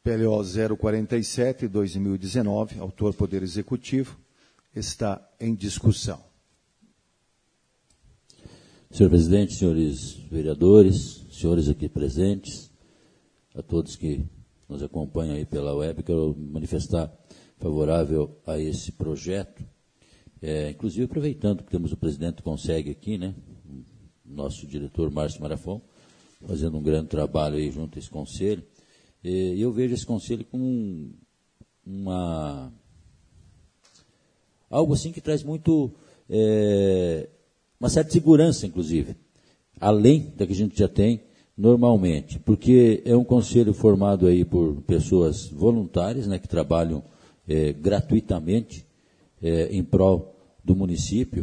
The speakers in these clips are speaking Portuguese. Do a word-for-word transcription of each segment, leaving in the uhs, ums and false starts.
P L O zero quarenta e sete, dois mil e dezenove, autor Poder Executivo, está em discussão. Senhor presidente, senhores vereadores, senhores aqui presentes, a todos que nos acompanham aí pela web, quero manifestar favorável a esse projeto, é, inclusive aproveitando que temos o presidente do Conseg aqui, né, nosso diretor Márcio Marafon, fazendo um grande trabalho aí junto a esse conselho, e eu vejo esse conselho como um, uma, algo assim que traz muito, é, uma certa segurança, inclusive, além da que a gente já tem normalmente, porque é um conselho formado aí por pessoas voluntárias, né, que trabalham é, gratuitamente é, em prol do município,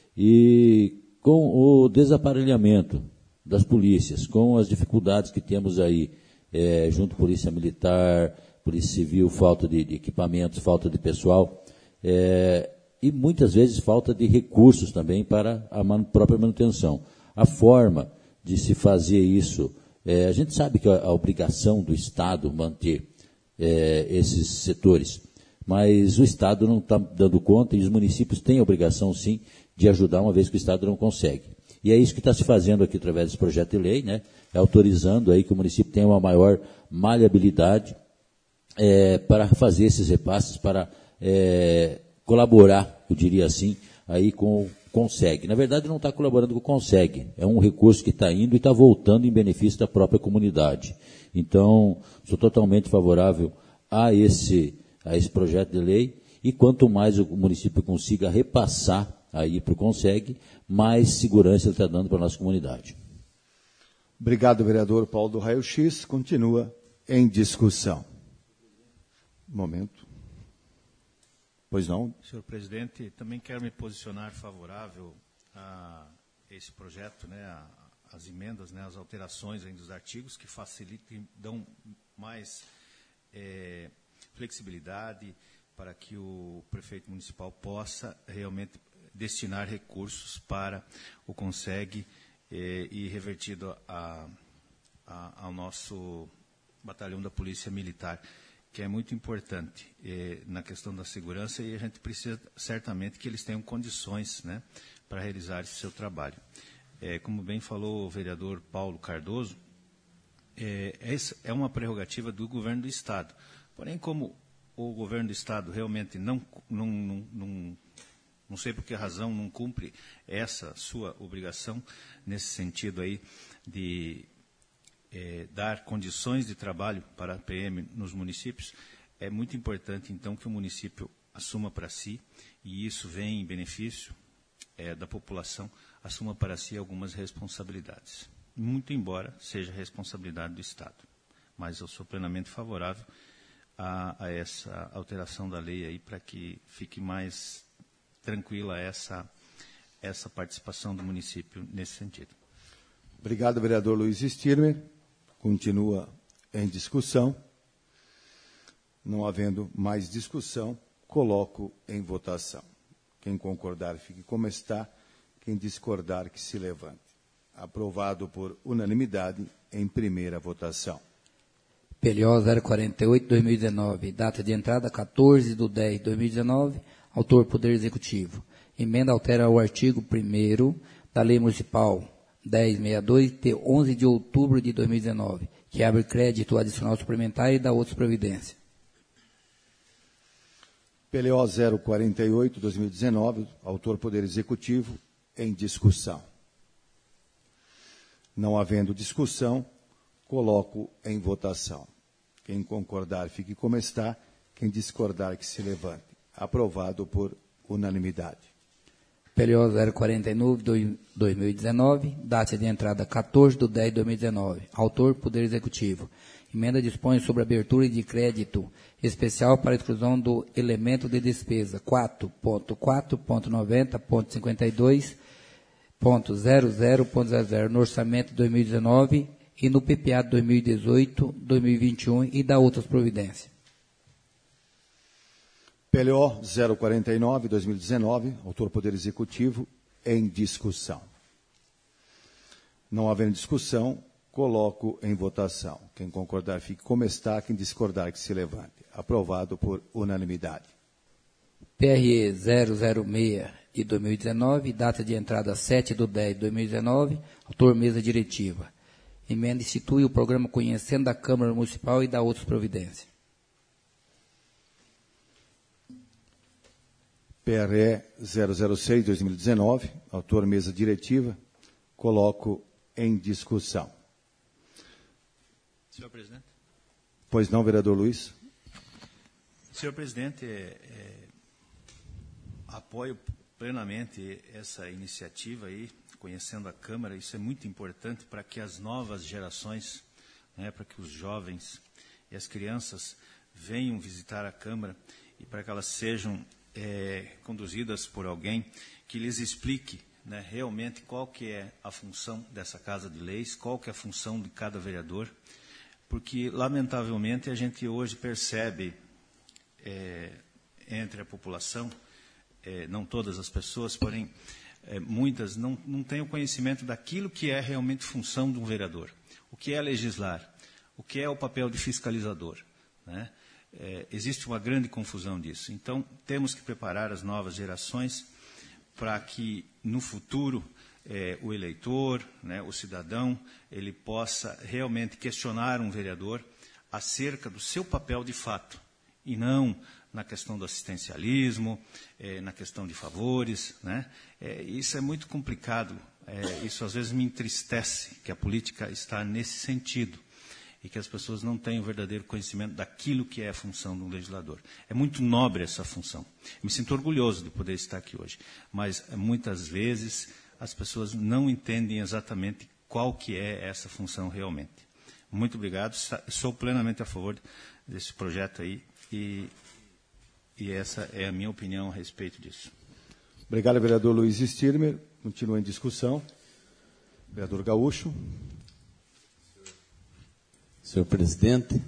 e com o desaparelhamento das polícias, com as dificuldades que temos aí, é, junto à Polícia Militar, Polícia Civil, falta de, de equipamentos, falta de pessoal, é, e muitas vezes falta de recursos também para a man, própria manutenção. A forma de se fazer isso, é, a gente sabe que a, a obrigação do Estado manter é, esses setores, mas o Estado não está dando conta e os municípios têm a obrigação, sim, de ajudar, uma vez que o Estado não consegue. E é isso que está se fazendo aqui através desse projeto de lei, né, é autorizando aí que o município tenha uma maior maleabilidade é, para fazer esses repasses, para é, colaborar, eu diria assim, aí com o Conseg. Na verdade, não está colaborando com o Conseg, é um recurso que está indo e está voltando em benefício da própria comunidade. Então, sou totalmente favorável a esse, a esse projeto de lei, e quanto mais o município consiga repassar aí para o Conseg, mais segurança ele está dando para a nossa comunidade. Obrigado, vereador Paulo do Raio X. Continua em discussão. Momento. Pois não? Senhor presidente, também quero me posicionar favorável a esse projeto, né, a, as emendas, né, as alterações aí dos artigos que facilitam, dão mais é, flexibilidade para que o prefeito municipal possa realmente destinar recursos para o Conseg eh, e revertido a, a, ao nosso batalhão da Polícia Militar, que é muito importante eh, na questão da segurança, e a gente precisa certamente que eles tenham condições, né, para realizar esse seu trabalho. Eh, como bem falou o vereador Paulo Cardoso, eh, essa é uma prerrogativa do governo do Estado. Porém, como o governo do Estado realmente não, não, não, não Não sei por que razão não cumpre essa sua obrigação, nesse sentido aí, de é, dar condições de trabalho para a P M nos municípios. É muito importante, então, que o município assuma para si, e isso vem em benefício é, da população, assuma para si algumas responsabilidades. Muito embora seja responsabilidade do Estado. Mas eu sou plenamente favorável a, a essa alteração da lei aí, para que fique mais tranquila essa, essa participação do município nesse sentido. Obrigado, vereador Luiz Stirmer. Continua em discussão. Não havendo mais discussão, coloco em votação. Quem concordar, fique como está. Quem discordar, que se levante. Aprovado por unanimidade em primeira votação. P L O zero quarenta e oito, dois mil e dezenove, data de entrada quatorze de dez de dois mil e dezenove, autor Poder Executivo. Emenda altera o artigo primeiro da Lei Municipal dez sessenta e dois, de onze de outubro de dois mil e dezenove, que abre crédito adicional suplementar e dá outras providências. P L O zero quarenta e oito, dois mil e dezenove, autor Poder Executivo, em discussão. Não havendo discussão, coloco em votação. Quem concordar, fique como está. Quem discordar, que se levante. Aprovado por unanimidade. P L O zero quarenta e nove, dois mil e dezenove, data de entrada quatorze de dez de dois mil e dezenove. Autor, Poder Executivo. Emenda dispõe sobre abertura de crédito especial para exclusão do elemento de despesa quatro ponto quatro ponto noventa ponto cinquenta e dois ponto zero zero ponto zero zero no orçamento de dois mil e dezenove e no P P A de dois mil e dezoito, dois mil e vinte e um e dá outras providências. P L O zero quarenta e nove, dois mil e dezenove, autor Poder Executivo, em discussão. Não havendo discussão, coloco em votação. Quem concordar, fique como está. Quem discordar, que se levante. Aprovado por unanimidade. P R E zero zero seis de dois mil e dezenove, data de entrada sete de dez de dois mil e dezenove, autor mesa diretiva. Emenda institui o programa Conhecendo a Câmara Municipal e dá outras providências. P R E zero zero seis de dois mil e dezenove, autor mesa diretiva, coloco em discussão. Senhor presidente. Pois não, vereador Luiz? Senhor presidente, é, é, apoio plenamente essa iniciativa aí, Conhecendo a Câmara. Isso é muito importante para que as novas gerações, né, para que os jovens e as crianças venham visitar a Câmara e para que elas sejam é, conduzidas por alguém que lhes explique, né, realmente qual que é a função dessa Casa de Leis, qual que é a função de cada vereador, porque, lamentavelmente, a gente hoje percebe é, entre a população, é, não todas as pessoas, porém, é, muitas não, não têm o conhecimento daquilo que é realmente função de um vereador. O que é legislar? O que é o papel de fiscalizador? Né? É, existe uma grande confusão disso. Então, temos que preparar as novas gerações para que, no futuro, é, o eleitor, né, o cidadão, ele possa realmente questionar um vereador acerca do seu papel de fato, e não na questão do assistencialismo, é, na questão de favores. Né? É, isso é muito complicado, é, isso às vezes me entristece, que a política está nesse sentido, e que as pessoas não têm o verdadeiro conhecimento daquilo que é a função de um legislador. É muito nobre essa função. Me sinto orgulhoso de poder estar aqui hoje, mas muitas vezes as pessoas não entendem exatamente qual que é essa função realmente. Muito obrigado, sou plenamente a favor desse projeto aí, e, e essa é a minha opinião a respeito disso. Obrigado, vereador Luiz Stirmer. Continua em discussão. Vereador Gaúcho. Senhor presidente,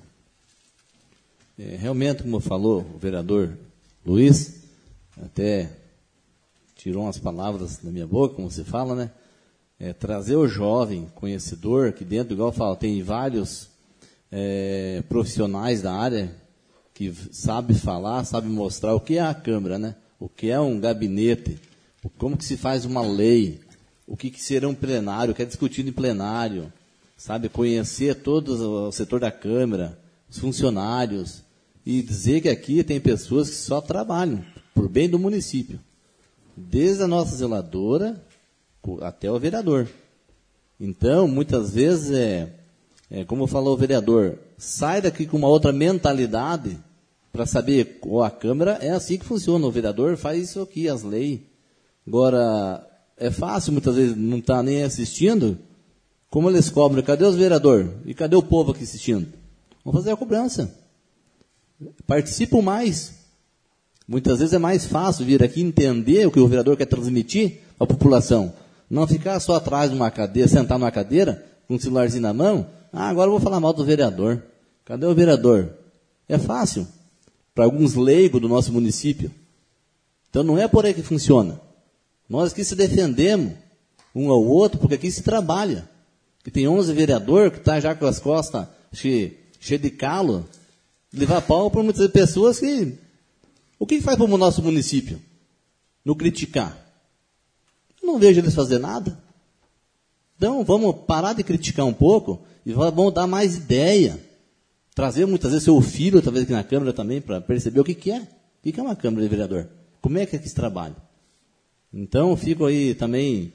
é, realmente, como falou o vereador Luiz, até tirou umas palavras da minha boca, como se fala, né? É, trazer o jovem conhecedor, que dentro, igual eu falo, tem vários é, profissionais da área que sabe falar, sabe mostrar o que é a Câmara, né? O que é um gabinete, como que se faz uma lei, o que, que será um plenário, o que é discutido em plenário, sabe? Conhecer todo o setor da Câmara, os funcionários, e dizer que aqui tem pessoas que só trabalham por bem do município, desde a nossa zeladora até o vereador. Então, muitas vezes, é, é como falou o vereador, sai daqui com uma outra mentalidade para saber, oh, a Câmara é assim que funciona, o vereador faz isso aqui, as leis. Agora, é fácil, muitas vezes, não está nem assistindo, como eles cobram, cadê os vereadores? E cadê o povo aqui assistindo? Vamos fazer a cobrança. Participam mais. Muitas vezes é mais fácil vir aqui entender o que o vereador quer transmitir à população. Não ficar só atrás de uma cadeira, sentar numa cadeira, com um celularzinho na mão. Ah, agora eu vou falar mal do vereador. Cadê o vereador? É fácil. Para alguns leigos do nosso município. Então não é por aí que funciona. Nós aqui se defendemos um ao outro, porque aqui se trabalha. Que tem onze vereadores que estão já com as costas cheias de calo, levar pau para muitas pessoas que... O que faz para o nosso município? No criticar. Eu não vejo eles fazer nada. Então, vamos parar de criticar um pouco e vamos dar mais ideia. Trazer muitas vezes seu filho, talvez aqui na Câmara também, para perceber o que, que é. O que é uma Câmara de vereador? Como é que é que se trabalha? Então, fico aí também...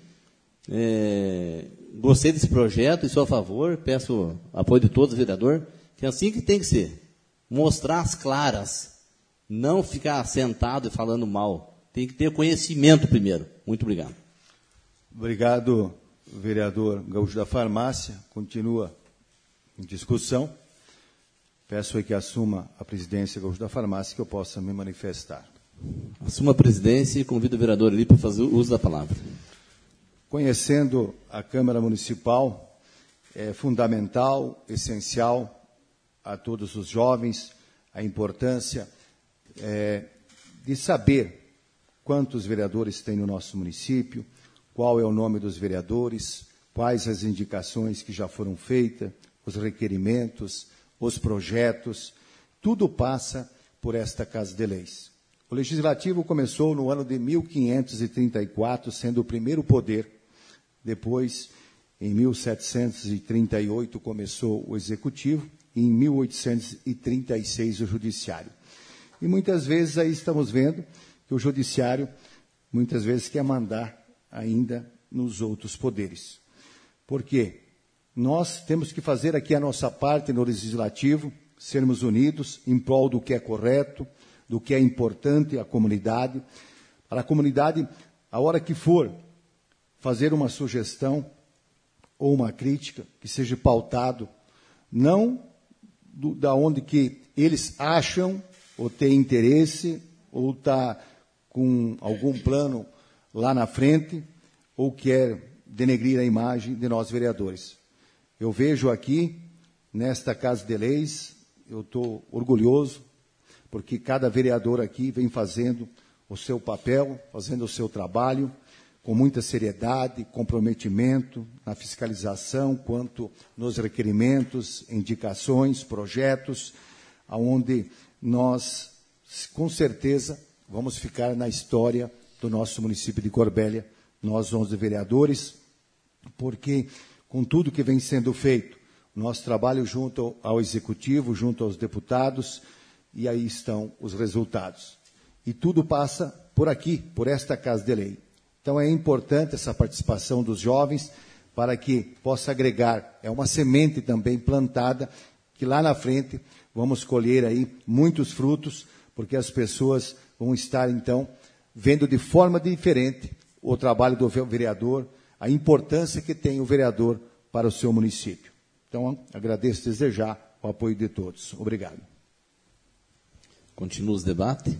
É, gostei desse projeto e sou a favor, peço apoio de todos os vereadores, que é assim que tem que ser. Mostrar as claras. Não ficar sentado e falando mal. Tem que ter conhecimento primeiro. Muito obrigado. Obrigado, vereador Gaúcho da Farmácia. Continua em discussão. Peço aí que assuma a presidência Gaúcho da Farmácia, que eu possa me manifestar. Assuma a presidência e convido o vereador ali para fazer o uso da palavra. Conhecendo a Câmara Municipal, é fundamental, essencial a todos os jovens, a importância é, de saber quantos vereadores tem no nosso município, qual é o nome dos vereadores, quais as indicações que já foram feitas, os requerimentos, os projetos, tudo passa por esta Casa de Leis. O Legislativo começou no ano de mil quinhentos e trinta e quatro, sendo o primeiro poder. Depois, em mil setecentos e trinta e oito, começou o Executivo, e em mil oitocentos e trinta e seis, o Judiciário. E muitas vezes aí estamos vendo que o Judiciário, muitas vezes, quer mandar ainda nos outros poderes. Por quê? Nós temos que fazer aqui a nossa parte no Legislativo, sermos unidos em prol do que é correto, do que é importante à comunidade. Para a comunidade, a hora que for fazer uma sugestão ou uma crítica, que seja pautado, não do, da onde que eles acham ou têm interesse, ou está com algum plano lá na frente, ou quer denegrir a imagem de nós vereadores. Eu vejo aqui, nesta Casa de Leis, eu estou orgulhoso, porque cada vereador aqui vem fazendo o seu papel, fazendo o seu trabalho, com muita seriedade, comprometimento na fiscalização, quanto nos requerimentos, indicações, projetos, aonde nós, com certeza, vamos ficar na história do nosso município de Corbélia, nós onze vereadores, porque com tudo que vem sendo feito, nosso trabalho junto ao Executivo, junto aos deputados, e aí estão os resultados. E tudo passa por aqui, por esta Casa de Lei. Então é importante essa participação dos jovens para que possa agregar. É uma semente também plantada que lá na frente vamos colher aí muitos frutos, porque as pessoas vão estar então vendo de forma diferente o trabalho do vereador, a importância que tem o vereador para o seu município. Então, agradeço desde já o apoio de todos. Obrigado. Continua os debates.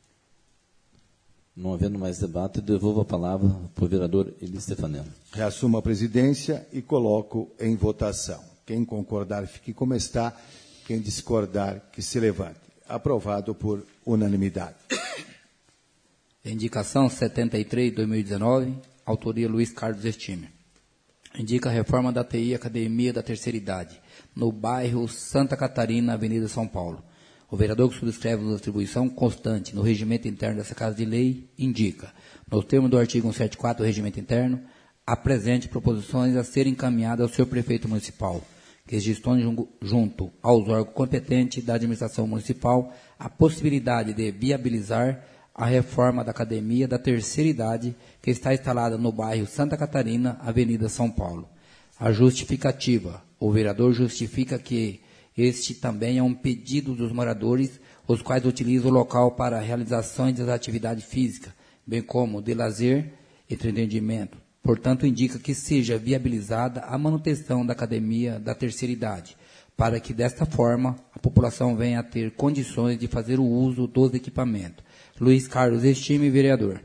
Não havendo mais debate, devolvo a palavra para o vereador Eli Stefanello. Reassumo a presidência e coloco em votação. Quem concordar, fique como está. Quem discordar, que se levante. Aprovado por unanimidade. Indicação setenta e três, dois mil e dezenove, autoria Luiz Carlos Estime. Indica a reforma da T I Academia da Terceira Idade, no bairro Santa Catarina, Avenida São Paulo. O vereador que subscreve a atribuição constante no regimento interno dessa Casa de Lei indica, nos termos do artigo cento e setenta e quatro do regimento interno, apresente proposições a serem encaminhadas ao senhor prefeito municipal, que gestione junto aos órgãos competentes da administração municipal a possibilidade de viabilizar a reforma da Academia da Terceira Idade, que está instalada no bairro Santa Catarina, Avenida São Paulo. A justificativa. O vereador justifica que este também é um pedido dos moradores, os quais utilizam o local para a realização das atividades físicas, bem como de lazer e entretenimento. Portanto, indica que seja viabilizada a manutenção da Academia da Terceira Idade, para que, desta forma, a população venha a ter condições de fazer o uso dos equipamentos. Luiz Carlos Estime, vereador.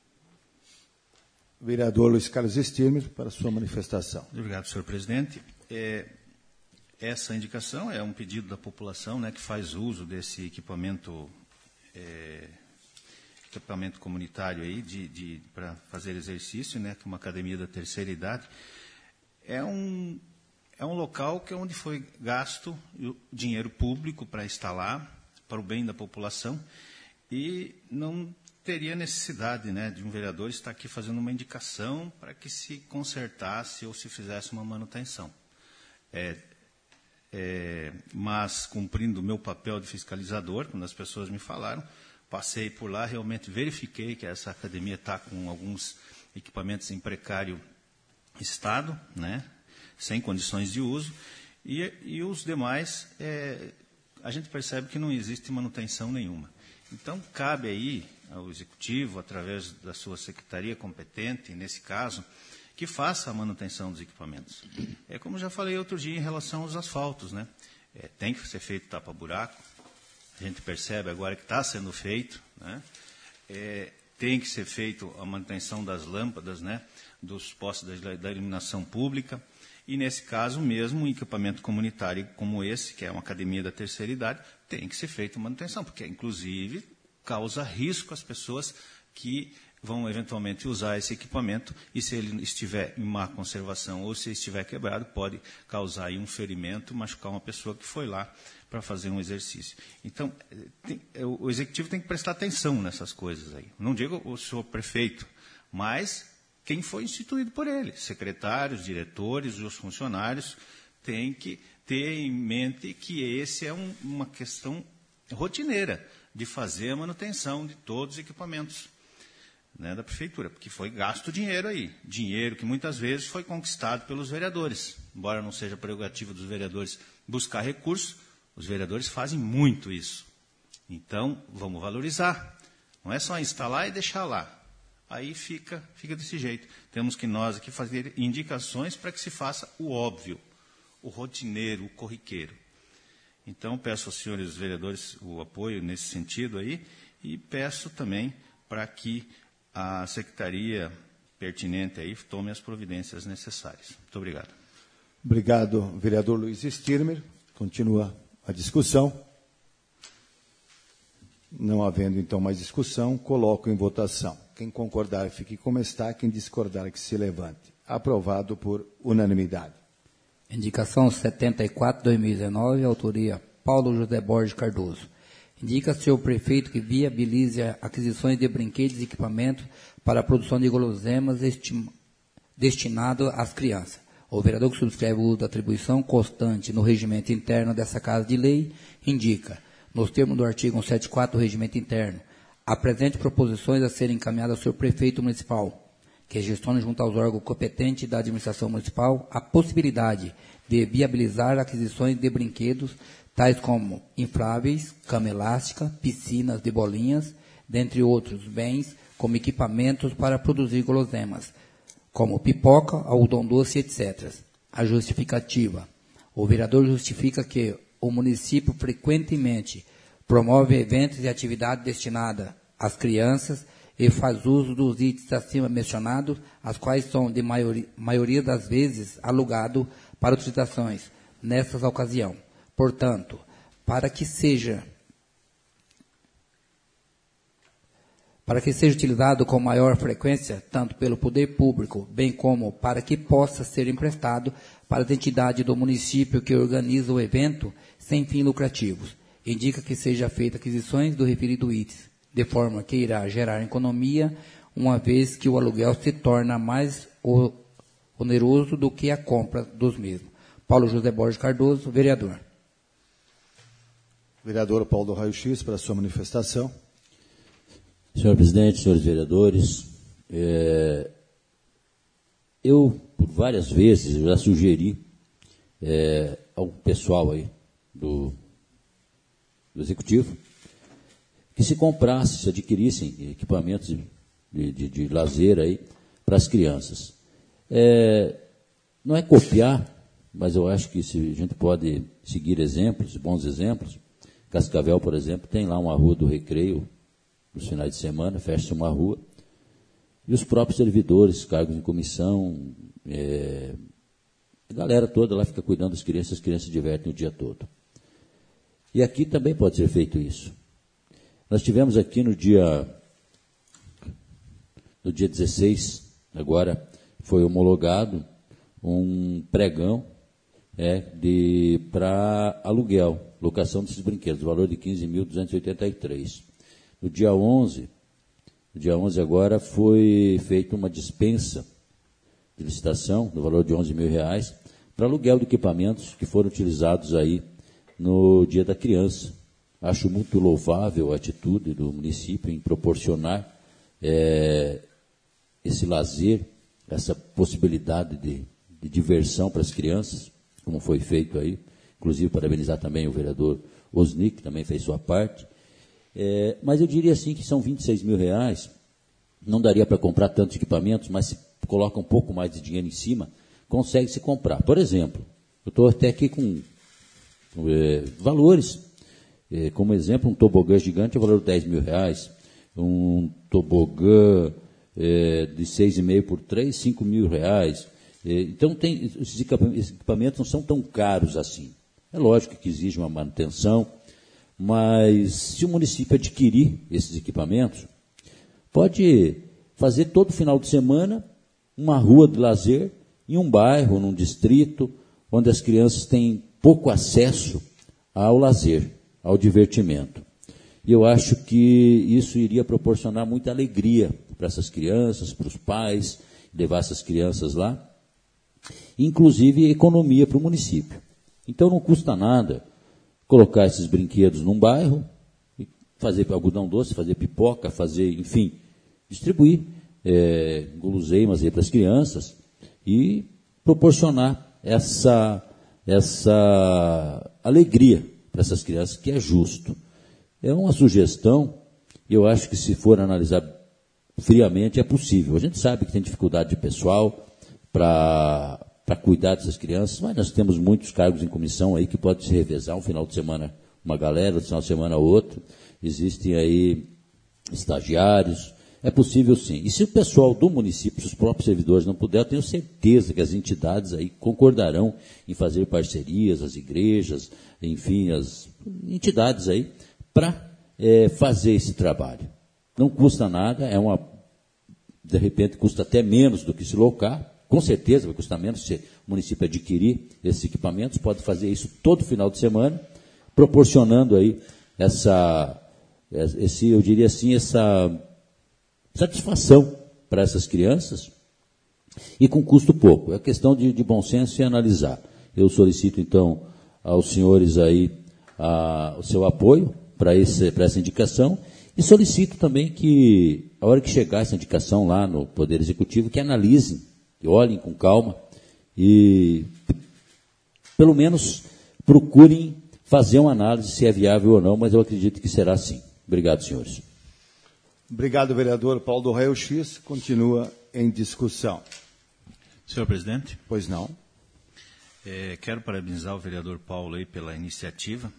Vereador Luiz Carlos Estime, para sua manifestação. Obrigado, senhor presidente. É, essa indicação é um pedido da população, né, que faz uso desse equipamento, é, equipamento comunitário aí de, de, para fazer exercício, né, que é uma academia da terceira idade. É um, é um local que é onde foi gasto dinheiro público para instalar, para o bem da população, e não teria necessidade, né, de um vereador estar aqui fazendo uma indicação para que se consertasse ou se fizesse uma manutenção. É, é, mas, cumprindo o meu papel de fiscalizador, quando as pessoas me falaram, passei por lá, realmente verifiquei que essa academia está com alguns equipamentos em precário estado, né, sem condições de uso, e, e os demais, é, a gente percebe que não existe manutenção nenhuma. Então, cabe aí ao Executivo, através da sua secretaria competente, nesse caso, que faça a manutenção dos equipamentos. É como já falei outro dia em relação aos asfaltos, né? É, tem que ser feito tapa-buraco, a gente percebe agora que está sendo feito, né? É, tem que ser feito a manutenção das lâmpadas, né? Dos postos da, da iluminação pública, e nesse caso mesmo, um equipamento comunitário como esse, que é uma academia da terceira idade, tem que ser feita manutenção, porque inclusive causa risco às pessoas que vão eventualmente usar esse equipamento e se ele estiver em má conservação ou se estiver quebrado, pode causar aí um ferimento, machucar uma pessoa que foi lá para fazer um exercício. Então, tem, o executivo tem que prestar atenção nessas coisas aí. Não digo o senhor prefeito, mas quem foi instituído por ele, secretários, diretores, os funcionários, têm que ter em mente que esse é um, uma questão rotineira de fazer a manutenção de todos os equipamentos, né, da prefeitura, porque foi gasto dinheiro aí, dinheiro que muitas vezes foi conquistado pelos vereadores. Embora não seja prerrogativa dos vereadores buscar recursos, os vereadores fazem muito isso. Então, vamos valorizar. Não é só instalar e deixar lá. Aí fica, fica desse jeito. Temos que nós aqui fazer indicações para que se faça o óbvio, o rotineiro, o corriqueiro. Então, peço aos senhores vereadores o apoio nesse sentido aí e peço também para que a secretaria pertinente aí tome as providências necessárias. Muito obrigado. Obrigado, vereador Luiz Stirmer. Continua a discussão. Não havendo, então, mais discussão, coloco em votação. Quem concordar, fique como está. Quem discordar, que se levante. Aprovado por unanimidade. Indicação setenta e quatro, dois mil e dezenove, autoria Paulo José Borges Cardoso. Indica-se ao prefeito que viabilize aquisições de brinquedos e equipamentos para a produção de guloseimas destinado às crianças. O vereador que subscreve o uso da atribuição constante no regimento interno dessa Casa de Lei indica, nos termos do artigo cento e setenta e quatro do regimento interno, apresente proposições a serem encaminhadas ao senhor prefeito municipal, que gestione junto aos órgãos competentes da administração municipal a possibilidade de viabilizar aquisições de brinquedos tais como infláveis, cama elástica, piscinas de bolinhas, dentre outros bens, como equipamentos para produzir guloseimas, como pipoca, algodão doce, etcétera. A justificativa. O vereador justifica que o município frequentemente promove eventos e atividades destinadas às crianças e faz uso dos itens acima mencionados, as quais são, de maioria, maioria das vezes, alugados para utilizações nessas ocasiões. Portanto, para que seja para que seja utilizado com maior frequência, tanto pelo poder público, bem como para que possa ser emprestado para as entidades do município que organizam o evento sem fins lucrativos. Indica que seja feita aquisições do referido item, de forma que irá gerar economia, uma vez que o aluguel se torna mais oneroso do que a compra dos mesmos. Paulo José Borges Cardoso, vereador. Vereador Paulo Raio X, para a sua manifestação. Senhor presidente, senhores vereadores, é, eu, por várias vezes, já sugeri é, ao pessoal aí do, do Executivo que se comprasse, se adquirissem equipamentos de, de, de lazer aí para as crianças. É, não é copiar, mas eu acho que se a gente pode seguir exemplos, bons exemplos. Cascavel, por exemplo, tem lá uma rua do recreio, nos finais de semana, fecha uma rua, e os próprios servidores, cargos em comissão, é, a galera toda lá fica cuidando das crianças, as crianças se divertem o dia todo. E aqui também pode ser feito isso. Nós tivemos aqui no dia, no dia dezesseis, agora foi homologado um pregão é, de, para aluguel, locação desses brinquedos, valor de quinze mil duzentos e oitenta e três. No dia onze, no dia onze agora foi feita uma dispensa de licitação, no valor de onze mil reais, para aluguel de equipamentos que foram utilizados aí no Dia da Criança. Acho muito louvável a atitude do município em proporcionar é, esse lazer, essa possibilidade de, de diversão para as crianças, como foi feito aí. Inclusive, parabenizar também o vereador Osni, que também fez sua parte. É, mas eu diria assim que são vinte e seis mil reais, não daria para comprar tantos equipamentos, mas se coloca um pouco mais de dinheiro em cima, consegue-se comprar. Por exemplo, eu estou até aqui com é, valores, é, como exemplo, um tobogã gigante é valor de dez mil reais, um tobogã é, de seis vírgula cinco por três, cinco mil reais. É, então, tem, esses equipamentos não são tão caros assim. É lógico que exige uma manutenção, mas se o município adquirir esses equipamentos, pode fazer todo final de semana uma rua de lazer em um bairro, num distrito, onde as crianças têm pouco acesso ao lazer, ao divertimento. E eu acho que isso iria proporcionar muita alegria para essas crianças, para os pais, levar essas crianças lá, inclusive economia para o município. Então não custa nada colocar esses brinquedos num bairro, fazer algodão doce, fazer pipoca, fazer, enfim, distribuir é, guloseimas aí para as crianças e proporcionar essa, essa alegria para essas crianças, que é justo. É uma sugestão, eu acho que se for analisar friamente é possível. A gente sabe que tem dificuldade de pessoal para para cuidar dessas crianças, mas nós temos muitos cargos em comissão aí que pode se revezar, um final de semana uma galera, outro final de semana outro. Existem aí estagiários, é possível sim. E se o pessoal do município, se os próprios servidores não puderem, eu tenho certeza que as entidades aí concordarão em fazer parcerias, as igrejas, enfim, as entidades aí, para é, fazer esse trabalho. Não custa nada, é uma, de repente custa até menos do que se locar, com certeza vai custar menos se o município adquirir esses equipamentos, pode fazer isso todo final de semana, proporcionando aí essa, esse, eu diria assim, essa satisfação para essas crianças e com custo pouco. É questão de, de bom senso e analisar. Eu solicito, então, aos senhores aí a, o seu apoio para essa indicação e solicito também que, a hora que chegar essa indicação lá no Poder Executivo, que analisem, que olhem com calma e, pelo menos, procurem fazer uma análise se é viável ou não, mas eu acredito que será sim. Obrigado, senhores. Obrigado, vereador Paulo do Raio X. Continua em discussão. Senhor presidente. Pois não. É, quero parabenizar o vereador Paulo aí pela iniciativa.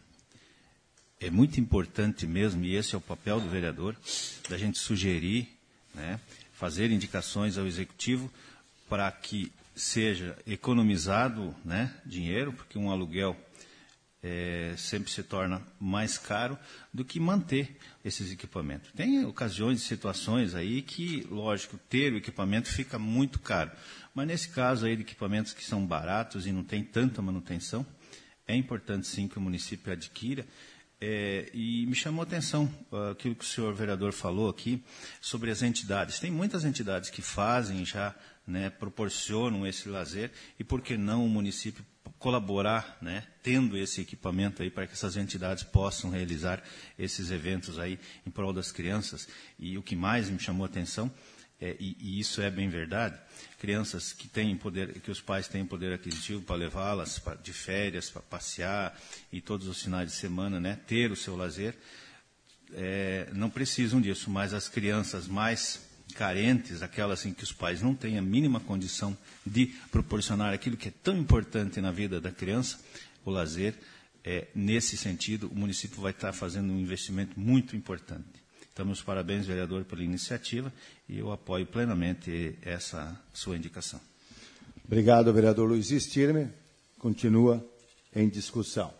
É muito importante mesmo, e esse é o papel do vereador, da gente sugerir, né, fazer indicações ao executivo para que seja economizado, né, dinheiro, porque um aluguel é, sempre se torna mais caro do que manter esses equipamentos. Tem ocasiões e situações aí que, lógico, ter o equipamento fica muito caro. Mas nesse caso aí de equipamentos que são baratos e não tem tanta manutenção, é importante sim que o município adquira. É, e me chamou a atenção uh, aquilo que o senhor vereador falou aqui sobre as entidades. Tem muitas entidades que fazem já, né, proporcionam esse lazer, e por que não o município colaborar, né, tendo esse equipamento aí para que essas entidades possam realizar esses eventos aí em prol das crianças. E o que mais me chamou a atenção, é, e, e isso é bem verdade, crianças que têm poder, que os pais têm poder aquisitivo para levá-las de férias, para passear, e todos os finais de semana, né, ter o seu lazer, é, não precisam disso, mas as crianças mais carentes, aquelas em que os pais não têm a mínima condição de proporcionar aquilo que é tão importante na vida da criança, o lazer, é, nesse sentido, o município vai estar fazendo um investimento muito importante. Então, meus parabéns, vereador, pela iniciativa, e eu apoio plenamente essa sua indicação. Obrigado, vereador Luiz Stirmer. Continua em discussão.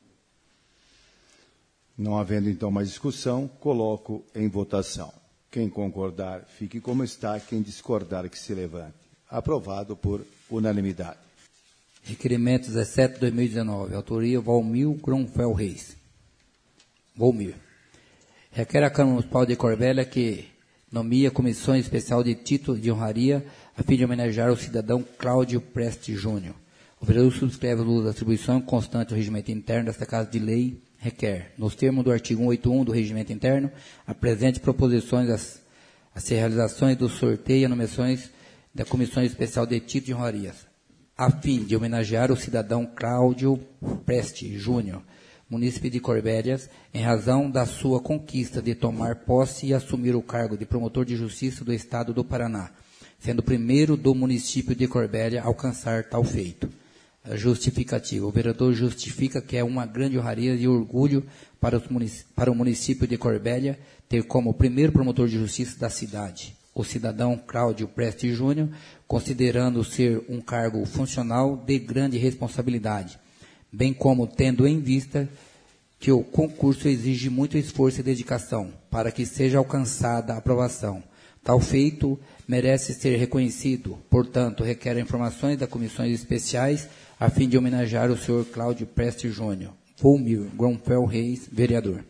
Não havendo, então, mais discussão, coloco em votação. Quem concordar, fique como está. Quem discordar, que se levante. Aprovado por unanimidade. Requerimento dezessete de dois mil e dezenove. Autoria Valmir Gronfel Reis. Valmir. Requer a Câmara Municipal de Corbélia que nomia comissão especial de título de honraria a fim de homenagear o cidadão Cláudio Preste Júnior. O vereador subscreve o uso da atribuição constante ao regimento interno desta Casa de Lei, requer, nos termos do artigo cento e oitenta e um do regimento interno, a presente proposições às, às realizações do sorteio e nomeações da comissão especial de título de honrarias, a fim de homenagear o cidadão Cláudio Preste Júnior, munícipe de Corbélias, em razão da sua conquista de tomar posse e assumir o cargo de promotor de justiça do Estado do Paraná, sendo o primeiro do município de Corbélia a alcançar tal feito. Justificativa. O vereador justifica que é uma grande honraria e orgulho para, os munic- para o município de Corbélia ter como primeiro promotor de justiça da cidade o cidadão Cláudio Preste Júnior, considerando ser um cargo funcional de grande responsabilidade, bem como tendo em vista que o concurso exige muito esforço e dedicação para que seja alcançada a aprovação. Tal feito merece ser reconhecido, portanto, requer informações das comissões especiais a fim de homenagear o senhor Cláudio Prestes Júnior. Volmir Gromfel Reis, vereador.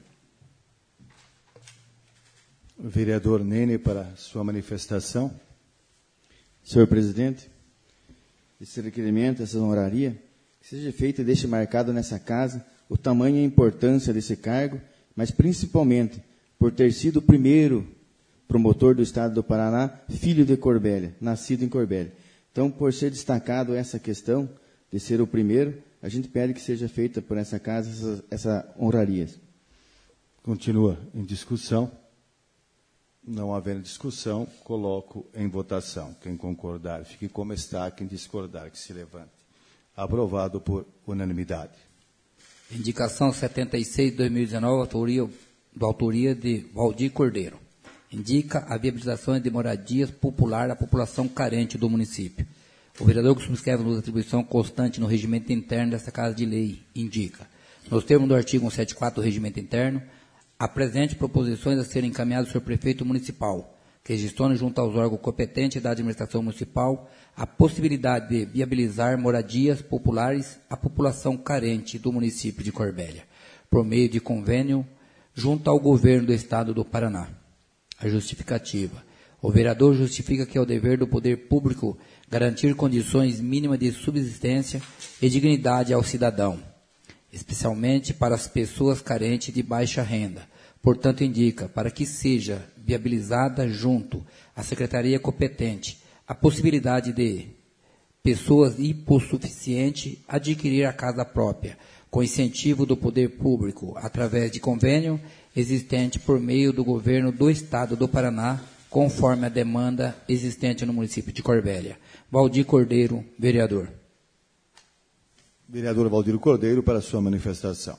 Vereador Nene, para sua manifestação. Senhor presidente, esse requerimento, essa honraria, que seja feita e deixe marcado nessa casa o tamanho e a importância desse cargo, mas principalmente por ter sido o primeiro promotor do Estado do Paraná, filho de Corbélia, nascido em Corbélia. Então, por ser destacado essa questão de ser o primeiro, a gente pede que seja feita por essa casa essa, essa honraria. Continua em discussão. Não havendo discussão, coloco em votação. Quem concordar, fique como está. Quem discordar, que se levante. Aprovado por unanimidade. Indicação setenta e seis de dois mil e dezenove, autoria, da autoria de Valdir Cordeiro. Indica a viabilização de moradias popular à população carente do município. O vereador que subscreve a atribuição constante no regimento interno dessa Casa de Lei indica, nos termos do artigo cento e setenta e quatro do regimento interno, apresente proposições a serem encaminhadas ao senhor prefeito municipal, que gestione junto aos órgãos competentes da administração municipal a possibilidade de viabilizar moradias populares à população carente do município de Corbélia, por meio de convênio junto ao governo do Estado do Paraná. A justificativa. O vereador justifica que é o dever do poder público garantir condições mínimas de subsistência e dignidade ao cidadão, especialmente para as pessoas carentes de baixa renda. Portanto, indica, para que seja viabilizada junto à secretaria competente a possibilidade de pessoas hipossuficientes adquirir a casa própria, com incentivo do poder público, através de convênio existente por meio do governo do Estado do Paraná, conforme a demanda existente no município de Corbélia. Valdir Cordeiro, vereador. Vereador Valdir Cordeiro, para sua manifestação.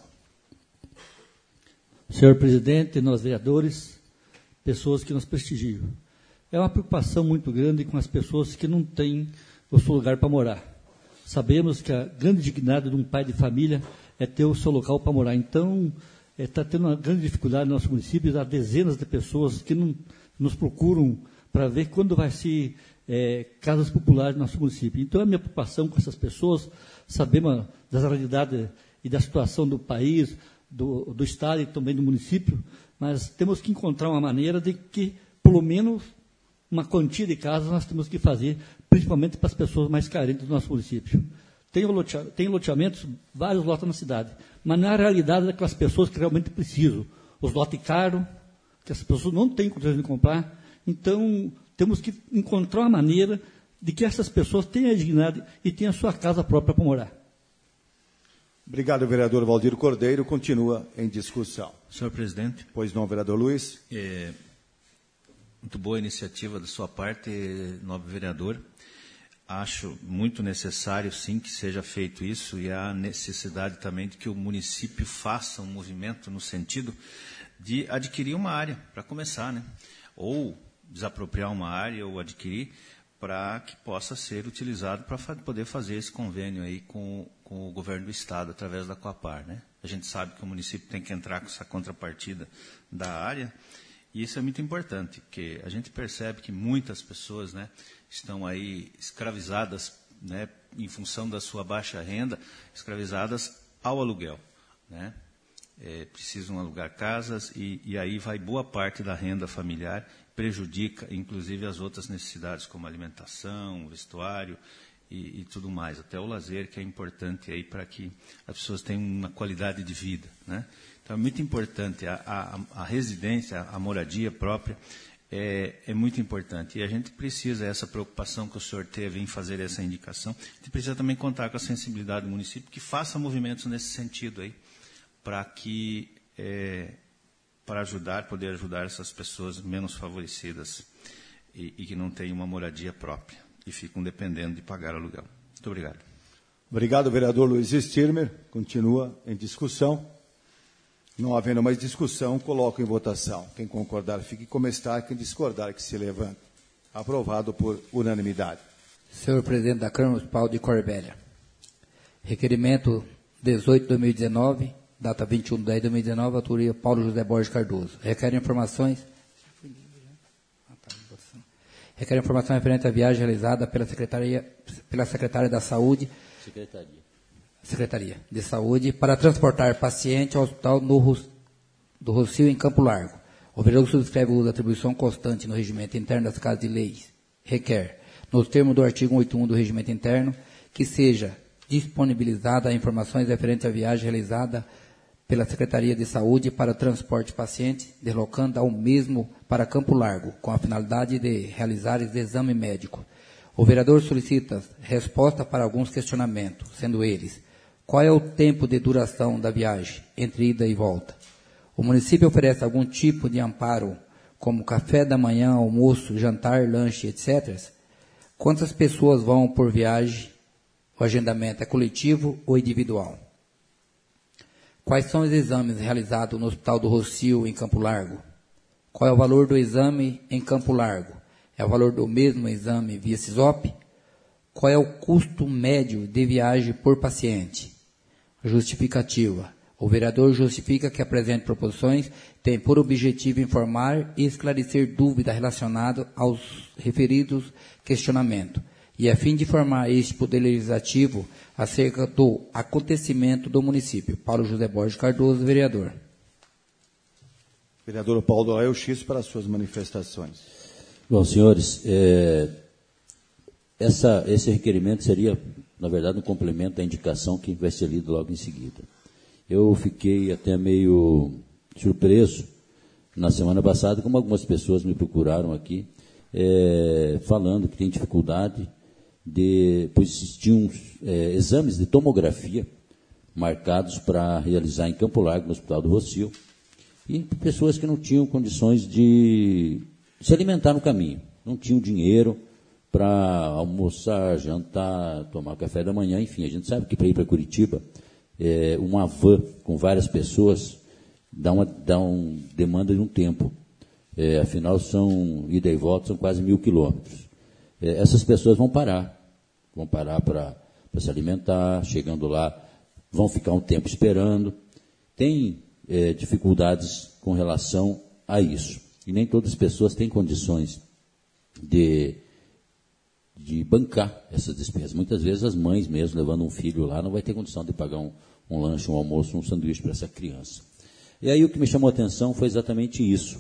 Senhor presidente, nós vereadores, pessoas que nos prestigiam. É uma preocupação muito grande com as pessoas que não têm o seu lugar para morar. Sabemos que a grande dignidade de um pai de família é ter o seu local para morar. Então, está é, tendo uma grande dificuldade no nosso município, há dezenas de pessoas que não nos procuram para ver quando vai ser é, casas populares no nosso município. Então, a minha preocupação com essas pessoas, sabemos da realidade e da situação do país, do, do Estado e também do município, mas temos que encontrar uma maneira de que, pelo menos, uma quantia de casas nós temos que fazer, principalmente para as pessoas mais carentes do nosso município. Tem, lotea, tem loteamentos, vários lotes na cidade, mas não é a realidade daquelas pessoas que realmente precisam. Os lotes caros, que as pessoas não têm condições de comprar. Então, temos que encontrar uma maneira de que essas pessoas tenham a dignidade e tenham a sua casa própria para morar. Obrigado, vereador Valdir Cordeiro. Continua em discussão. Senhor presidente. Pois não, vereador Luiz. É, muito boa iniciativa da sua parte, nobre vereador. Acho muito necessário, sim, que seja feito isso, e há necessidade também de que o município faça um movimento no sentido de adquirir uma área, para começar, né? Ou desapropriar uma área, ou adquirir, para que possa ser utilizado para fa- poder fazer esse convênio aí com, com o governo do Estado, através da Coapar, né? A gente sabe que o município tem que entrar com essa contrapartida da área, e isso é muito importante, porque a gente percebe que muitas pessoas, né, estão aí escravizadas, né, em função da sua baixa renda, escravizadas ao aluguel, né? É, precisam alugar casas e, e aí vai boa parte da renda familiar, prejudica inclusive as outras necessidades como alimentação, vestuário e, e tudo mais, até o lazer, que é importante aí para que as pessoas tenham uma qualidade de vida, né? Então é muito importante a, a, a residência, a moradia própria, É, é muito importante. E a gente precisa, essa preocupação que o senhor teve em fazer essa indicação, a gente precisa também contar com a sensibilidade do município, que faça movimentos nesse sentido aí, para que, é, para ajudar, poder ajudar essas pessoas menos favorecidas e, e que não têm uma moradia própria e ficam dependendo de pagar aluguel. Muito obrigado. Obrigado, vereador Luiz Stirmer. Continua em discussão. Não havendo mais discussão, coloco em votação. Quem concordar, fique como está. Quem discordar, que se levante. Aprovado por unanimidade. Senhor presidente da Câmara Municipal de Corbélia. Requerimento dezoito de dois mil e dezenove, data vinte e um de dez de dois mil e dezenove, autoria Paulo José Borges Cardoso. Requer informações? Requer informação referente à viagem realizada pela Secretaria, pela Secretária da Saúde, Secretaria. Secretaria de Saúde, para transportar paciente ao hospital no, do Rocio, em Campo Largo. O vereador subscreve o uso da atribuição constante no regimento interno das casas de leis. Requer, nos termos do artigo cento e oitenta e um do regimento interno, que seja disponibilizada informações referentes à viagem realizada pela Secretaria de Saúde para transporte de paciente, deslocando ao mesmo para Campo Largo, com a finalidade de realizar esse exame médico. O vereador solicita resposta para alguns questionamentos, sendo eles: qual é o tempo de duração da viagem, entre ida e volta? O município oferece algum tipo de amparo, como café da manhã, almoço, jantar, lanche, etcétera? Quantas pessoas vão por viagem? O agendamento é coletivo ou individual? Quais são os exames realizados no Hospital do Rocio, em Campo Largo? Qual é o valor do exame em Campo Largo? É o valor do mesmo exame via SISOP? Qual é o custo médio de viagem por paciente? Justificativa. O vereador justifica que a presente proposições tem por objetivo informar e esclarecer dúvidas relacionadas aos referidos questionamentos, e a fim de informar este Poder Legislativo acerca do acontecimento do município. Paulo José Borges Cardoso, vereador. Vereador Paulo Rael X, para as suas manifestações. Bom, senhores, é, essa, esse requerimento seria, na verdade, um complemento da indicação que vai ser lido logo em seguida. Eu fiquei até meio surpreso na semana passada, como algumas pessoas me procuraram aqui, é, falando que tem dificuldade, de, pois existiam é, exames de tomografia marcados para realizar em Campo Largo, no Hospital do Rocio, e pessoas que não tinham condições de se alimentar no caminho, não tinham dinheiro para almoçar, jantar, tomar café da manhã, enfim, a gente sabe que para ir para Curitiba, é, uma van com várias pessoas dá uma, dá um, demanda de um tempo, é, afinal são, ida e volta, são quase mil quilômetros. É, essas pessoas vão parar, vão parar para se alimentar, chegando lá, vão ficar um tempo esperando, tem é, dificuldades com relação a isso. E nem todas as pessoas têm condições de, de bancar essas despesas. Muitas vezes as mães mesmo, levando um filho lá, não vai ter condição de pagar um, um lanche, um almoço, um sanduíche para essa criança. E aí o que me chamou a atenção foi exatamente isso.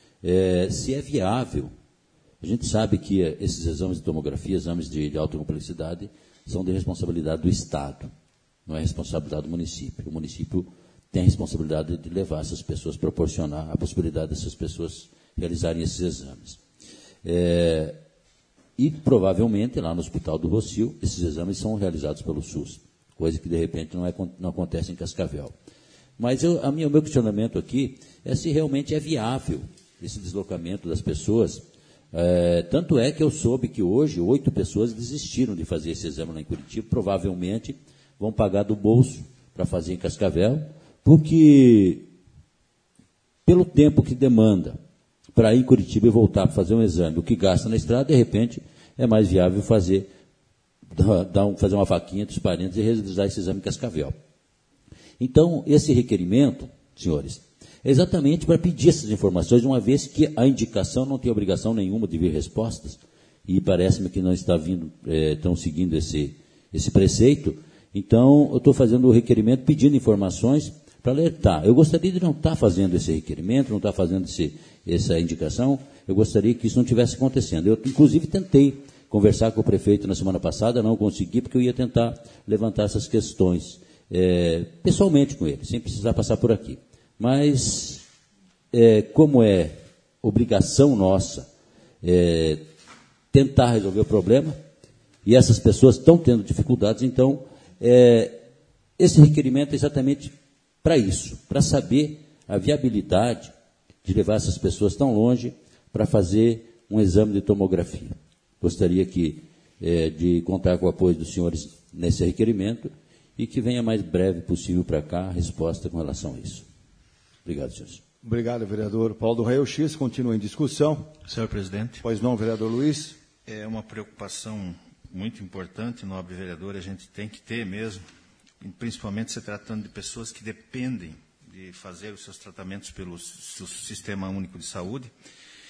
É, se é viável, a gente sabe que esses exames de tomografia, exames de, de alta complexidade, são de responsabilidade do Estado, não é responsabilidade do município. O município tem a responsabilidade de levar essas pessoas, proporcionar a possibilidade dessas pessoas realizarem esses exames. É, e, provavelmente, lá no Hospital do Rocio, esses exames são realizados pelo SUS, coisa que, de repente, não, é, não acontece em Cascavel. Mas eu, a minha, o meu questionamento aqui é se realmente é viável esse deslocamento das pessoas. É, tanto é que eu soube que hoje oito pessoas desistiram de fazer esse exame lá em Curitiba, provavelmente vão pagar do bolso para fazer em Cascavel, porque, pelo tempo que demanda para ir em Curitiba e voltar para fazer um exame, o que gasta na estrada, de repente, é mais viável fazer, dar um, fazer uma vaquinha dos parentes e realizar esse exame em Cascavel. Então, esse requerimento, senhores, é exatamente para pedir essas informações, uma vez que a indicação não tem obrigação nenhuma de vir respostas, e parece-me que não está vindo, é, estão seguindo esse, esse preceito. Então, eu estou fazendo o requerimento pedindo informações para alertar. Eu gostaria de não estar fazendo esse requerimento, não estar fazendo esse, essa indicação, eu gostaria que isso não estivesse acontecendo. Eu, inclusive, tentei conversar com o prefeito na semana passada, não consegui, porque eu ia tentar levantar essas questões é, pessoalmente com ele, sem precisar passar por aqui. Mas, é, como é obrigação nossa é, tentar resolver o problema, e essas pessoas estão tendo dificuldades, então, é, esse requerimento é exatamente para isso, para saber a viabilidade de levar essas pessoas tão longe para fazer um exame de tomografia. Gostaria que, é, de contar com o apoio dos senhores nesse requerimento e que venha mais breve possível para cá a resposta com relação a isso. Obrigado, senhores. Obrigado, vereador Paulo do Raio X. Continua em discussão. Senhor presidente. Pois não, vereador Luiz. É uma preocupação muito importante, nobre vereador, a gente tem que ter mesmo, principalmente se tratando de pessoas que dependem de fazer os seus tratamentos pelo Sistema Único de Saúde.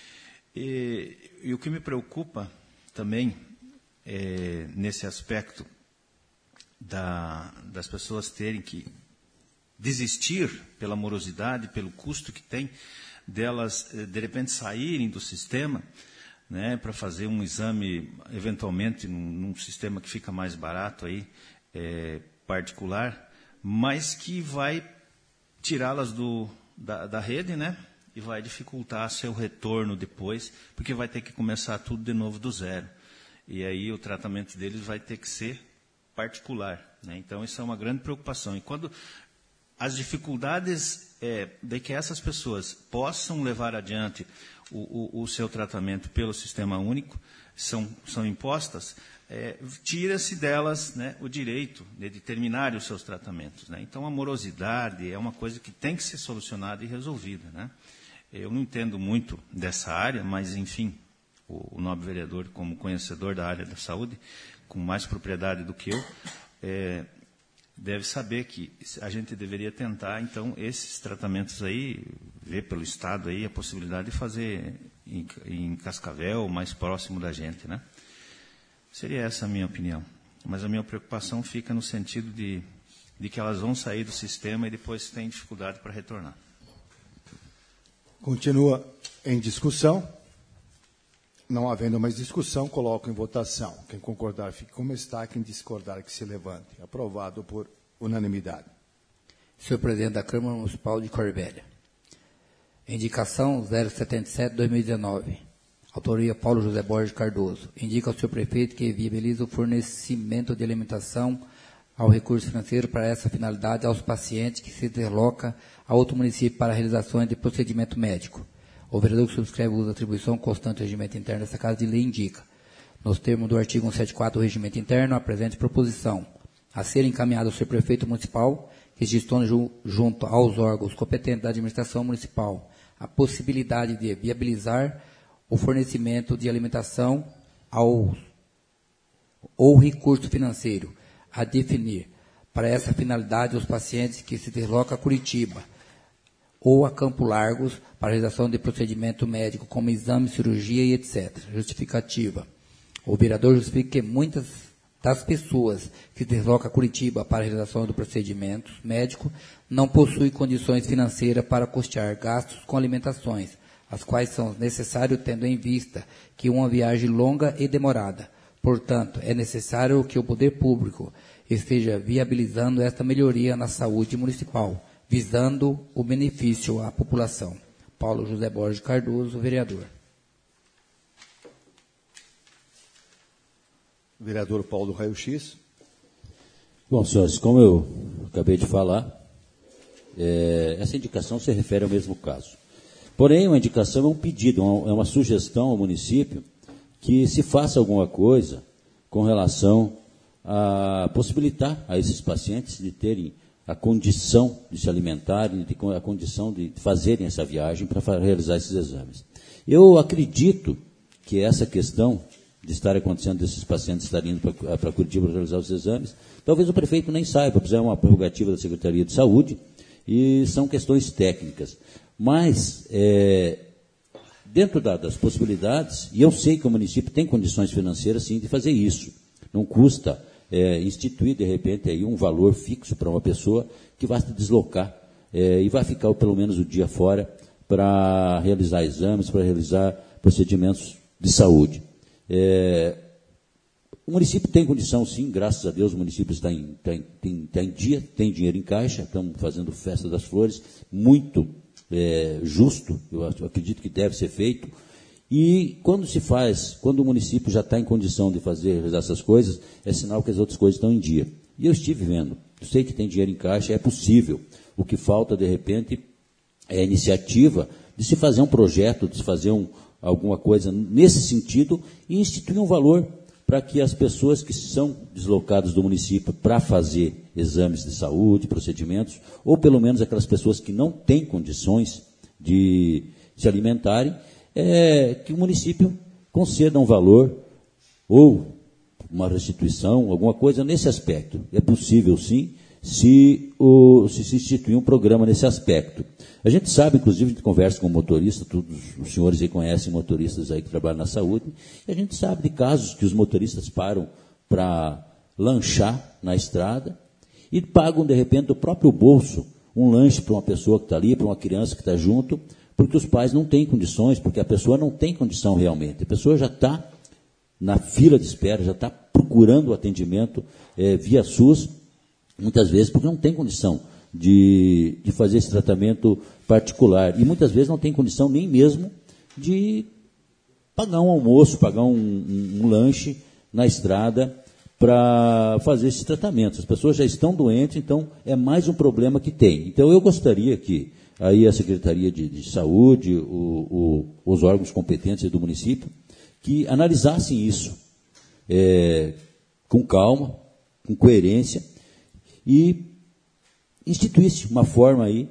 E, e o que me preocupa também, é, nesse aspecto da, das pessoas terem que desistir pela morosidade, pelo custo que tem, delas, de repente, saírem do sistema, né, para fazer um exame, eventualmente, num, num sistema que fica mais barato, aí, é, particular, mas que vai tirá-las do, da, da rede, né, e vai dificultar seu retorno depois, porque vai ter que começar tudo de novo do zero. E aí o tratamento deles vai ter que ser particular, né? Então, isso é uma grande preocupação. E quando as dificuldades é, de que essas pessoas possam levar adiante o, o, o seu tratamento pelo sistema único são, são impostas, é, tira-se delas, né, o direito de terminar os seus tratamentos, né? Então, a morosidade é uma coisa que tem que ser solucionada e resolvida, né? Eu não entendo muito dessa área, mas, enfim, o, o nobre vereador, como conhecedor da área da saúde, com mais propriedade do que eu, é, deve saber que a gente deveria tentar, então, esses tratamentos aí, ver pelo Estado aí a possibilidade de fazer em, em Cascavel, mais próximo da gente, né? Seria essa a minha opinião. Mas a minha preocupação fica no sentido de, de que elas vão sair do sistema e depois têm dificuldade para retornar. Continua em discussão. Não havendo mais discussão, coloco em votação. Quem concordar, fique como está. Quem discordar, que se levante. Aprovado por unanimidade. Senhor Presidente da Câmara Municipal de Corvelha. Indicação zero setenta e sete, dois mil e dezenove. Autoria Paulo José Borges Cardoso. Indica ao senhor prefeito que viabiliza o fornecimento de alimentação ao recurso financeiro para essa finalidade aos pacientes que se desloca a outro município para realizações de procedimento médico. O vereador que subscreve usa atribuição constante do regimento interno dessa Casa de Lei indica, nos termos do artigo cento e setenta e quatro do regimento interno, a presente proposição, a ser encaminhada ao senhor prefeito municipal, que gestiona ju- junto aos órgãos competentes da administração municipal a possibilidade de viabilizar o fornecimento de alimentação ao, ou recurso financeiro a definir para essa finalidade os pacientes que se deslocam a Curitiba ou a Campo Largos para a realização de procedimento médico como exame, cirurgia e etcétera. Justificativa. O vereador justifica que muitas das pessoas que se deslocam a Curitiba para a realização do procedimento médico não possuem condições financeiras para custear gastos com alimentações, as quais são necessários tendo em vista que uma viagem longa e demorada. Portanto, é necessário que o poder público esteja viabilizando esta melhoria na saúde municipal, visando o benefício à população. Paulo José Borges Cardoso, vereador. Vereador Paulo Raio X. Bom, senhores, como eu acabei de falar, é, essa indicação se refere ao mesmo caso. Porém, uma indicação é um pedido, é uma sugestão ao município que se faça alguma coisa com relação a possibilitar a esses pacientes de terem a condição de se alimentarem, de, a condição de fazerem essa viagem para realizar esses exames. Eu acredito que essa questão de estar acontecendo desses pacientes estarem indo para Curitiba para realizar os exames, talvez o prefeito nem saiba, pois é uma prerrogativa da Secretaria de Saúde e são questões técnicas. Mas, é, dentro da, das possibilidades, e eu sei que o município tem condições financeiras, sim, de fazer isso. Não custa é, instituir, de repente, aí um valor fixo para uma pessoa que vai se deslocar é, e vai ficar pelo menos o dia fora para realizar exames, para realizar procedimentos de saúde. É, o município tem condição, sim, graças a Deus, o município está em, está em, tem, está em dia, tem dinheiro em caixa, estamos fazendo Festa das Flores, muito é, justo, eu acredito que deve ser feito. E quando se faz, quando o município já está em condição de fazer essas coisas, é sinal que as outras coisas estão em dia. E eu estive vendo, eu sei que tem dinheiro em caixa, é possível. O que falta, de repente, é a iniciativa de se fazer um projeto, de se fazer um, alguma coisa nesse sentido e instituir um valor para que as pessoas que são deslocadas do município para fazer exames de saúde, procedimentos, ou pelo menos aquelas pessoas que não têm condições de se alimentarem, é, que o município conceda um valor ou uma restituição, alguma coisa nesse aspecto. É possível, sim, se, o, se se instituir um programa nesse aspecto. A gente sabe, inclusive, a gente conversa com motoristas, todos os senhores aí conhecem motoristas aí que trabalham na saúde, e a gente sabe de casos que os motoristas param para lanchar na estrada e pagam, de repente, o próprio bolso, um lanche para uma pessoa que está ali, para uma criança que está junto, porque os pais não têm condições, porque a pessoa não tem condição realmente. A pessoa já está na fila de espera, já está procurando o atendimento é, via SUS, muitas vezes porque não tem condição de, de fazer esse tratamento particular. E muitas vezes não tem condição nem mesmo de pagar um almoço, pagar um, um, um lanche na estrada para fazer esse tratamento. As pessoas já estão doentes, então é mais um problema que tem. Então eu gostaria que aí a Secretaria de, de Saúde, o, o, os órgãos competentes do município, que analisassem isso é, com calma, com coerência, e instituísse uma forma aí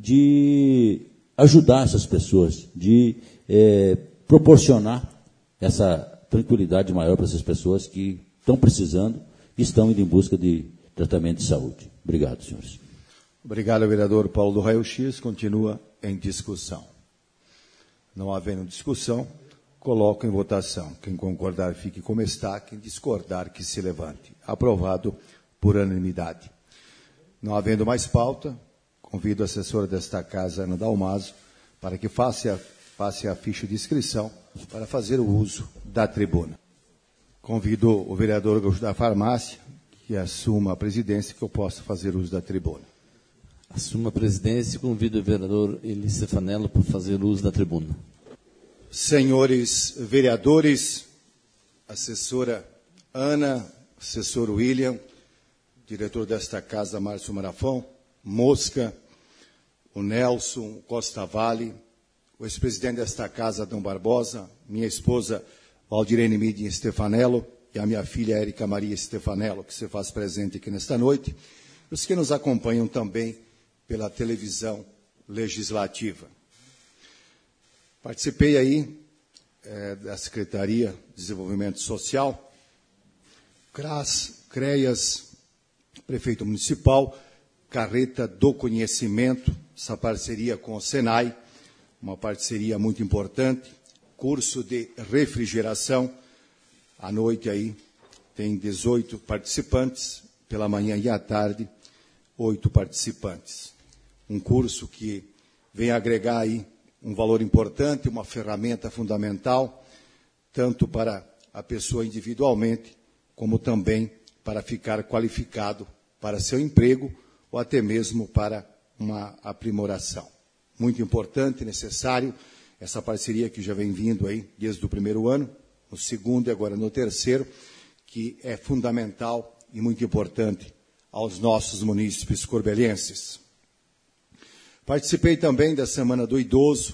de ajudar essas pessoas, de é, proporcionar essa tranquilidade maior para essas pessoas que estão precisando e estão indo em busca de tratamento de saúde. Obrigado, senhores. Obrigado, vereador Paulo do Raio X. Continua em discussão. Não havendo discussão, coloco em votação. Quem concordar, fique como está. Quem discordar, que se levante. Aprovado por unanimidade. Não havendo mais pauta, convido a assessora desta casa, Ana Dalmaso, para que faça a, passe a ficha de inscrição para fazer o uso da tribuna. Convido o vereador da Farmácia, que assuma a presidência, que eu possa fazer uso da tribuna. Assuma a presidência e convido o vereador Eli Stefanello para fazer uso da tribuna. Senhores vereadores, assessora Ana, assessor William, diretor desta casa, Márcio Marafão, Mosca, o Nelson, o Costa Vale, o ex-presidente desta casa, Adão Barbosa, minha esposa, Valdirene Midin Stefanello, e a minha filha, Érica Maria Stefanello, que se faz presente aqui nesta noite, e os que nos acompanham também pela televisão legislativa. Participei aí é, da Secretaria de Desenvolvimento Social, CRAS, CREAS, Prefeito Municipal, Carreta do Conhecimento, essa parceria com o Senai, uma parceria muito importante, curso de refrigeração, à noite aí tem dezoito participantes, pela manhã e à tarde, oito participantes. Um curso que vem agregar aí um valor importante, uma ferramenta fundamental, tanto para a pessoa individualmente, como também para ficar qualificado para seu emprego ou até mesmo para uma aprimoração. Muito importante, necessário, essa parceria que já vem vindo aí desde o primeiro ano, no segundo e agora no terceiro, que é fundamental e muito importante aos nossos munícipes corbelenses. Participei também da Semana do Idoso,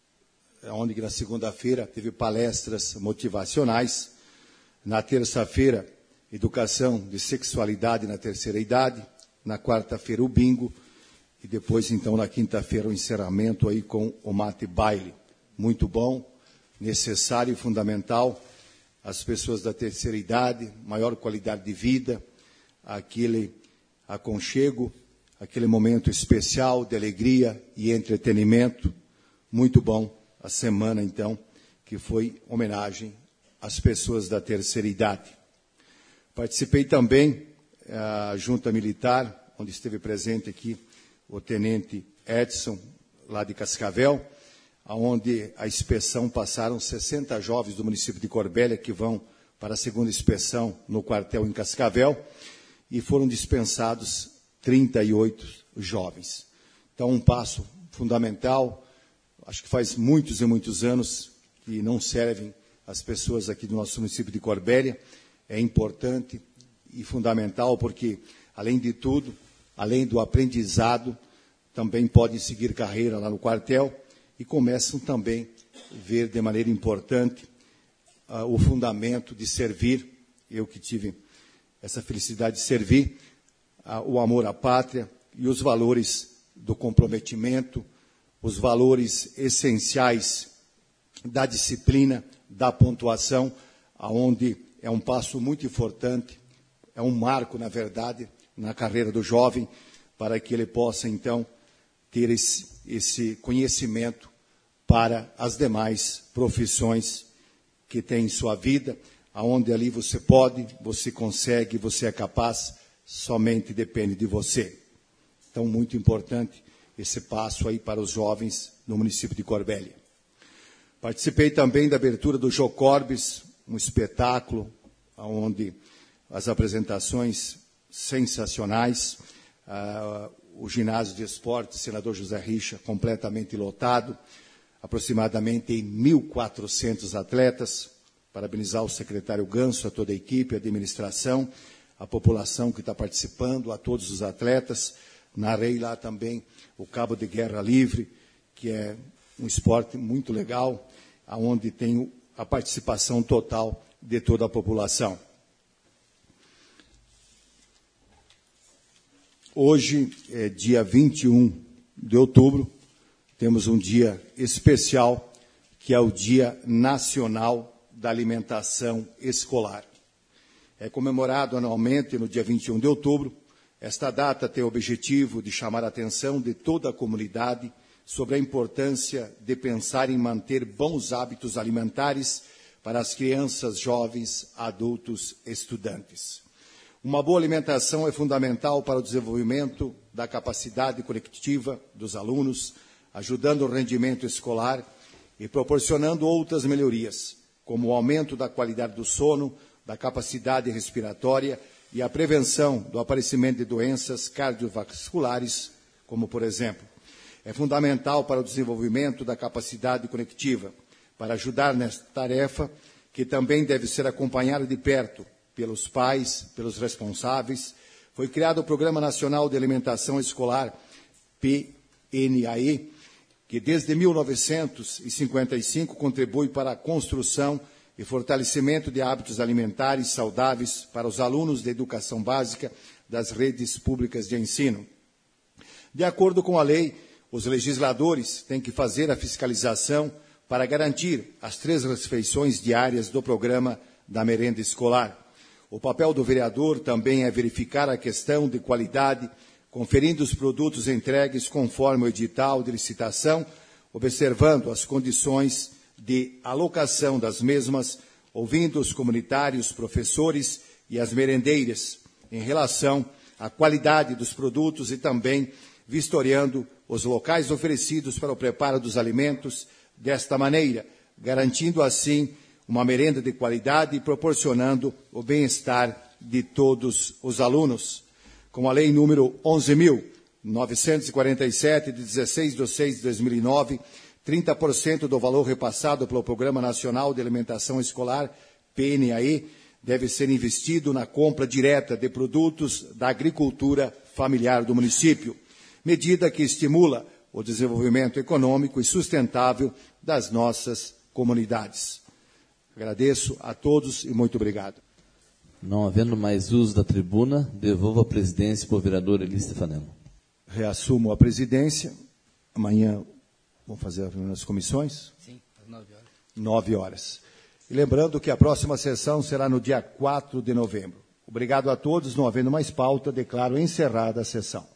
onde na segunda-feira teve palestras motivacionais, na terça-feira, educação de sexualidade na terceira idade, na quarta-feira o bingo, e depois, então, na quinta-feira, o encerramento aí com o mate baile. Muito bom, necessário e fundamental, as pessoas da terceira idade, maior qualidade de vida, aquele aconchego, aquele momento especial de alegria e entretenimento. Muito bom a semana, então, que foi homenagem às pessoas da terceira idade. Participei também da Junta Militar, onde esteve presente aqui o tenente Edson, lá de Cascavel, onde a inspeção passaram sessenta jovens do município de Corbélia que vão para a segunda inspeção no quartel em Cascavel, e foram dispensados trinta e oito jovens. Então, um passo fundamental, acho que faz muitos e muitos anos que não servem as pessoas aqui do nosso município de Corbélia. É importante e fundamental porque, além de tudo, além do aprendizado, também podem seguir carreira lá no quartel e começam também a ver de maneira importante uh, o fundamento de servir. Eu que tive essa felicidade de servir, uh, o amor à pátria e os valores do comprometimento, os valores essenciais da disciplina, da pontuação, aonde é um passo muito importante, é um marco, na verdade, na carreira do jovem, para que ele possa, então, ter esse, esse conhecimento para as demais profissões que tem em sua vida, aonde ali você pode, você consegue, você é capaz, somente depende de você. Então, muito importante esse passo aí para os jovens no município de Corbélia. Participei também da abertura do Jocorbis, um espetáculo onde as apresentações sensacionais, uh, o ginásio de esportes, senador José Richa, completamente lotado, aproximadamente mil e quatrocentos atletas. Parabenizar o secretário Ganso, a toda a equipe, a administração, a população que está participando, a todos os atletas. Narrei lá também o cabo de guerra livre, que é um esporte muito legal, onde tem a participação total de toda a população. Hoje, é dia vinte e um de outubro, temos um dia especial, que é o Dia Nacional da Alimentação Escolar. É comemorado anualmente no dia vinte e um de outubro. Esta data tem o objetivo de chamar a atenção de toda a comunidade sobre a importância de pensar em manter bons hábitos alimentares para as crianças, jovens, adultos, estudantes. Uma boa alimentação é fundamental para o desenvolvimento da capacidade conectiva dos alunos, ajudando o rendimento escolar e proporcionando outras melhorias, como o aumento da qualidade do sono, da capacidade respiratória e a prevenção do aparecimento de doenças cardiovasculares, como, por exemplo. É fundamental para o desenvolvimento da capacidade conectiva. Para ajudar nesta tarefa, que também deve ser acompanhada de perto pelos pais, pelos responsáveis, foi criado o Programa Nacional de Alimentação Escolar, P N A E, que desde mil novecentos e cinquenta e cinco contribui para a construção e fortalecimento de hábitos alimentares saudáveis para os alunos de educação básica das redes públicas de ensino. De acordo com a lei, os legisladores têm que fazer a fiscalização para garantir as três refeições diárias do programa da merenda escolar. O papel do vereador também é verificar a questão de qualidade, conferindo os produtos entregues conforme o edital de licitação, observando as condições de alocação das mesmas, ouvindo os comunitários, professores e as merendeiras em relação à qualidade dos produtos e também vistoriando os locais oferecidos para o preparo dos alimentos, desta maneira, garantindo assim uma merenda de qualidade e proporcionando o bem-estar de todos os alunos. Com a lei número onze mil novecentos e quarenta e sete, de dezesseis de seis de dois mil e nove, trinta por cento do valor repassado pelo Programa Nacional de Alimentação Escolar, P N A E, deve ser investido na compra direta de produtos da agricultura familiar do município, medida que estimula o desenvolvimento econômico e sustentável das nossas comunidades. Agradeço a todos e muito obrigado. Não havendo mais uso da tribuna, devolvo a presidência para o vereador Eli Stefanello. Reassumo a presidência. Amanhã vamos fazer as comissões? Sim, às nove horas. Nove horas. E lembrando que a próxima sessão será no dia quatro de novembro. Obrigado a todos. Não havendo mais pauta, declaro encerrada a sessão.